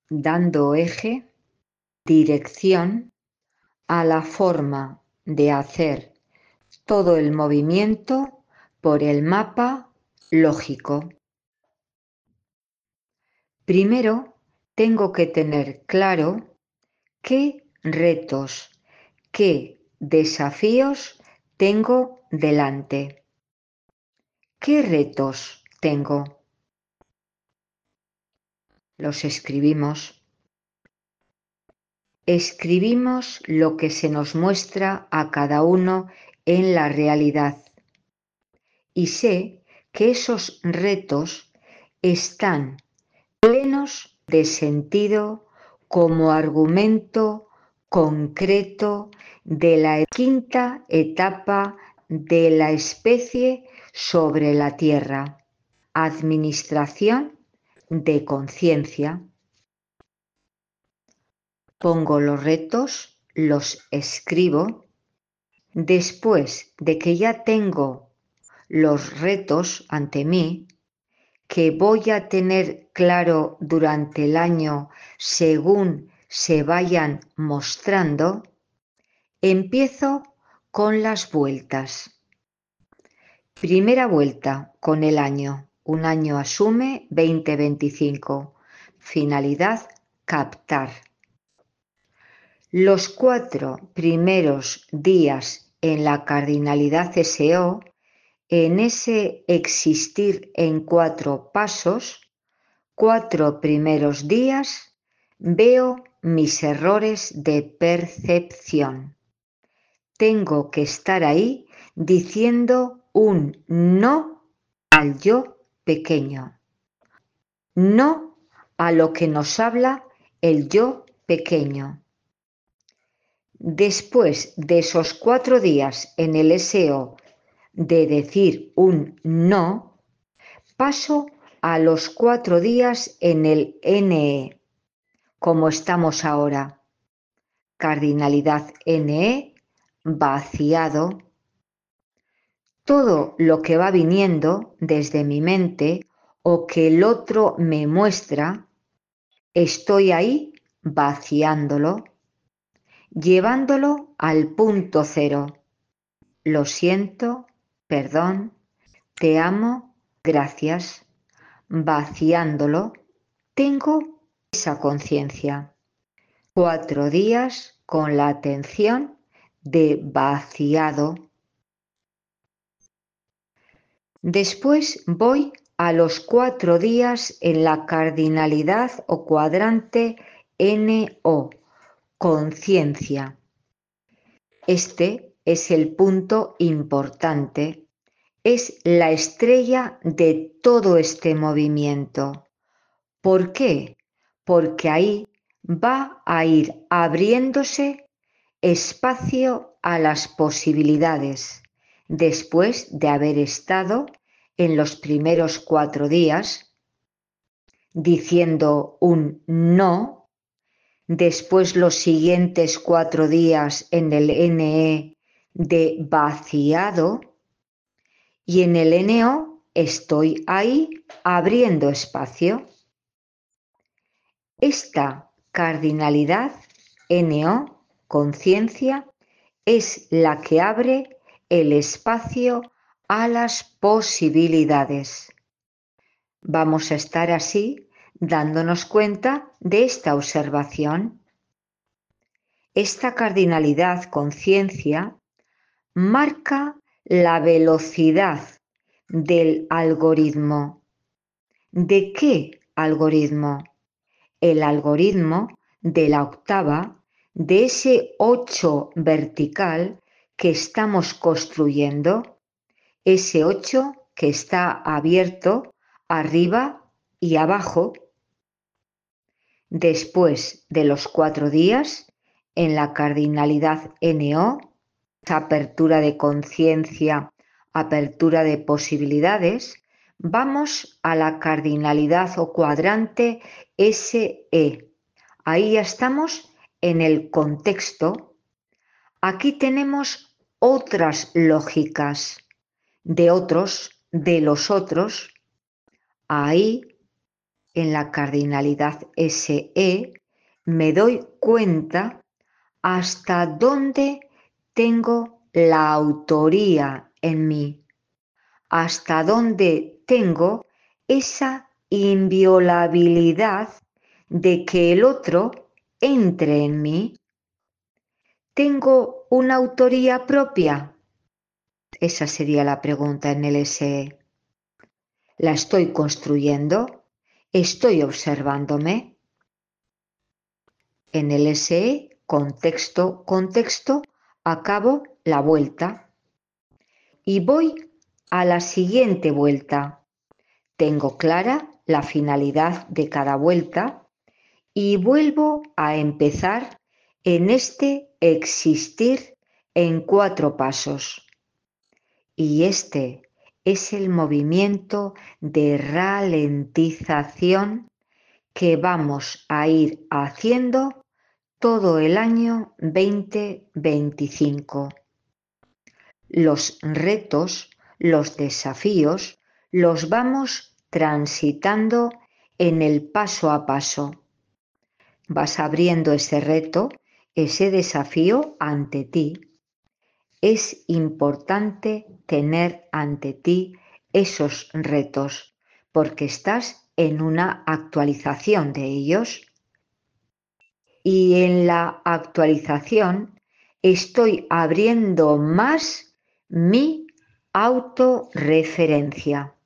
dando eje, dirección a la forma de hacer todo el movimiento por el mapa lógico. Primero, tengo que tener claro qué retos, qué desafíos tengo delante. ¿Qué retos tengo? Los escribimos. Escribimos lo que se nos muestra a cada uno en la realidad. Y sé que esos retos están plenos de sentido como argumento concreto de la quinta etapa de la especie sobre la Tierra, administración de conciencia. Pongo los retos, los escribo. Después de que ya tengo los retos ante mí, que voy a tener claro durante el año según se vayan mostrando, empiezo con las vueltas. Primera vuelta con el año. Un año asume 2025. Finalidad, captar. Los 4 primeros días en la cardinalidad SO, en ese existir en 4 pasos, 4 primeros días veo mis errores de percepción. Tengo que estar ahí diciendo un no al yo pequeño. No a lo que nos habla el yo pequeño. Después de esos 4 días en el SO de decir un no, paso a los 4 días en el NE, como estamos ahora. Cardinalidad NE, vaciado. Todo lo que va viniendo desde mi mente o que el otro me muestra, estoy ahí vaciándolo, llevándolo al punto cero. Lo siento, perdón, te amo, gracias. Vaciándolo, tengo esa conciencia. 4 días con la atención de vaciado. Después voy a los 4 días en la cardinalidad o cuadrante NO, conciencia. Este es el punto importante, es la estrella de todo este movimiento. ¿Por qué? Porque ahí va a ir abriéndose espacio a las posibilidades, después de haber estado en los primeros 4 días diciendo un no, después los siguientes 4 días en el NE de vaciado y en el NO estoy ahí abriendo espacio. Esta cardinalidad NO, conciencia, es la que abre el espacio a las posibilidades. Vamos a estar así dándonos cuenta de esta observación. Esta cardinalidad conciencia marca la velocidad del algoritmo. ¿De qué algoritmo? El algoritmo de la octava, de ese 8 vertical que estamos construyendo, ese 8 que está abierto arriba y abajo. Después de los 4 días, en la cardinalidad NO, apertura de conciencia, apertura de posibilidades, vamos a la cardinalidad o cuadrante SE. Ahí ya estamos en el contexto. Aquí tenemos otras lógicas de otros, de los otros. Ahí en la cardinalidad SE, me doy cuenta hasta dónde tengo la autoría en mí, hasta dónde tengo esa inviolabilidad de que el otro entre en mí. ¿Tengo una autoría propia? Esa sería la pregunta en el SE. ¿La estoy construyendo? ¿Estoy observándome? En el SE, contexto, contexto, acabo la vuelta y voy a la siguiente vuelta. Tengo clara la finalidad de cada vuelta y vuelvo a empezar en este existir en 4 pasos. Y este es el movimiento de ralentización que vamos a ir haciendo todo el año 2025. Los retos, los desafíos, los vamos transitando en el paso a paso. Vas abriendo ese reto, ese desafío ante ti. Es importante tener ante ti esos retos, porque estás en una actualización de ellos. Y en la actualización estoy abriendo más mi autorreferencia.